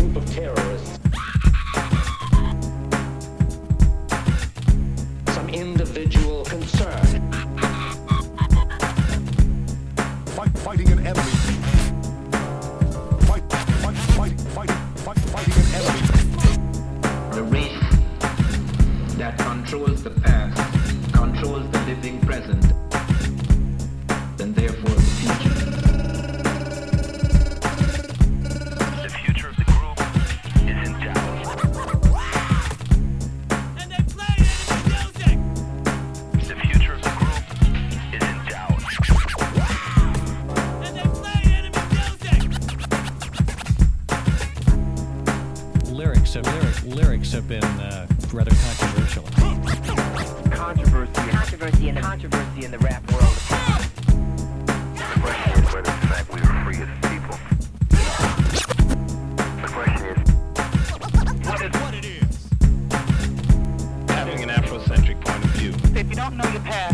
group of terrorists. Some individual concern. Fighting an enemy. Fighting an enemy. The race that controls the past controls the living present, and therefore the future. The future of the group is in doubt. And they play enemy music! The future of the group is in doubt. And they play enemy music! Lyrics have been rather controversial. Controversy in the rap world. The question is whether in fact we are free as people. The question is What it is. Having an Afrocentric point of view. If you don't know your past,